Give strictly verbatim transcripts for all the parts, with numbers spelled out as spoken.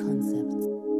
concept.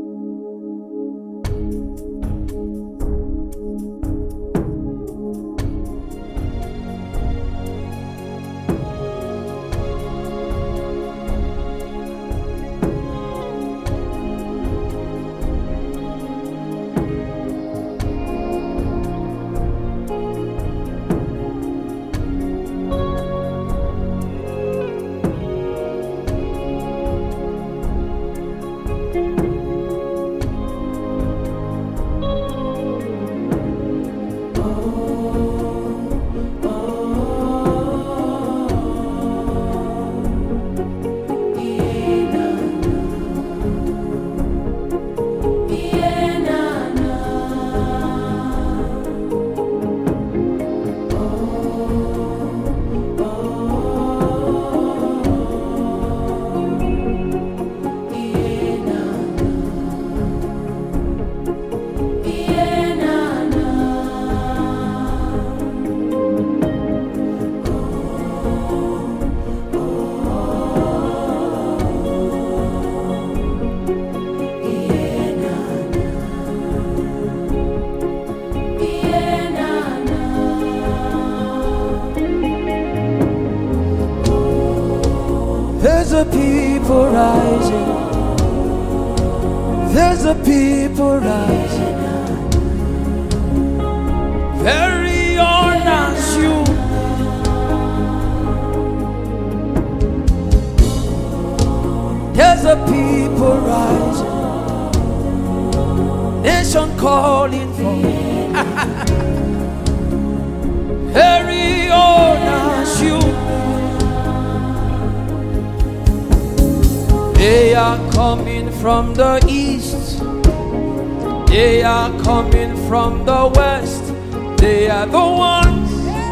There's a people rising. There's a people rising. Very honest you. There's a people rising. Nation calling for. Very honest you. They are coming from the east. They are coming from the west. They are the ones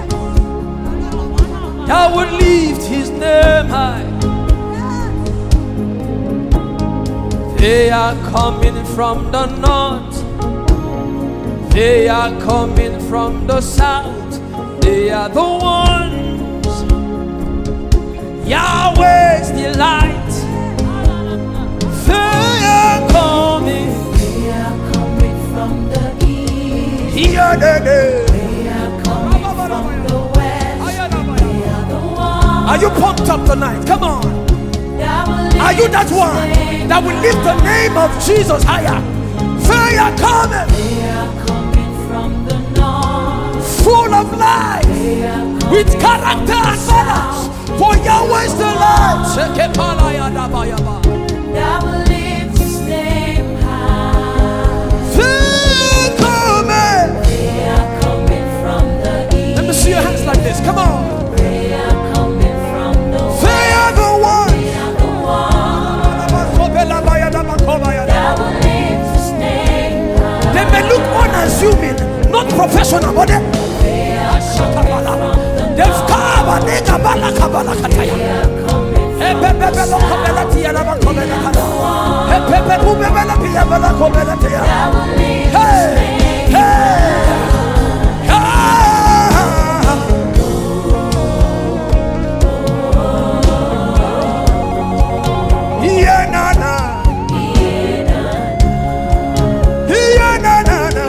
that will lift his name high. They are coming from the north. They are coming from the south. They are the ones Yahweh's delight. They are coming. They are coming from the east. Here they are. They are coming from the west. They are the ones. Are you pumped up tonight? Come on. Are you that one that will lift the name of Jesus higher? They are coming. They are coming from the north. Full of life, with character and manners. For Yahweh's delight. That will lift his name high. They coming. They are coming from the east. Let me see your hands like this. Come on. They are coming from the west. They are the ones. They are the ones. That will lift his name high. They may look unassuming, not professional, but they They are coming from the they've come and they kabala kabala They kataya. are coming Hey, from pepe the belo kobela south. tia laba kobela kala. Hey, pepe ube bela pia bela kobela tia. That will lift Hey, his name hey, ah. Yeah, na na. Yeah, na na na.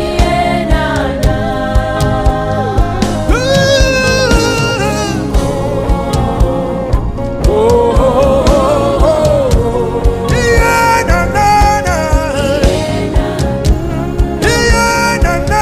Oh, oh, oh, oh. Yeah, na na na. Yeah, na na.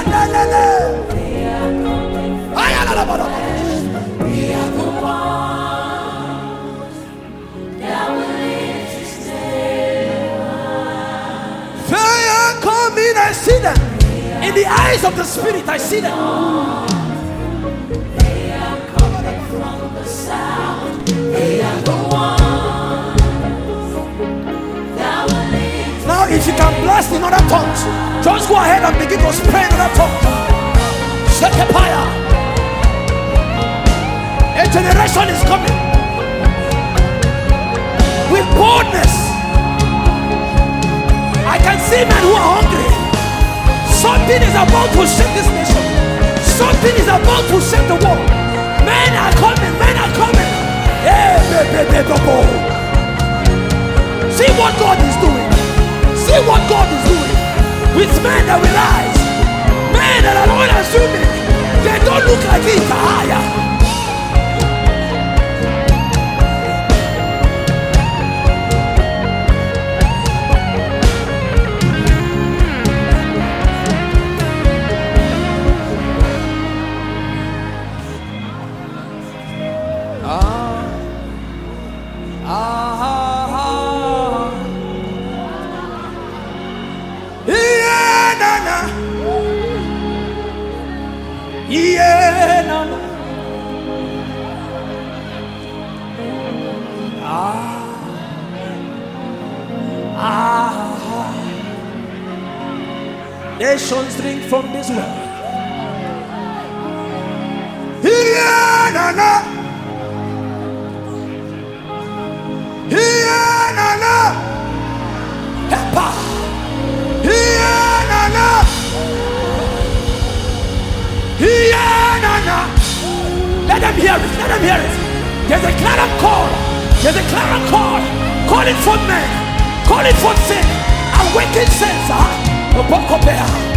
We are the ones that will live to stay. Fire coming, I see them. In the eyes of the Spirit, I see them. They are coming from the south. They are the ones that will live. Now, if you can blast in other tongues, just go ahead and begin to spray in other tongues. Shekepaya. A generation is coming with boldness. I can see men who are hungry. Something is about to shake this nation. Something is about to shake the world. Men are coming. Men are coming. Hey, baby, baby, baby. See what God is doing. See what God is doing. With men that will rise. Men that are not assuming. They don't look like it. Higher. Nations drink from this well. Yeah, na na. Yeah, na na. Hepa. Yeah, na na. Yeah, na na. Let them hear it. Let them hear it. There's a clarion call. There's a clarion call. Calling for men. Calling for sin. Awaken sense. Huh?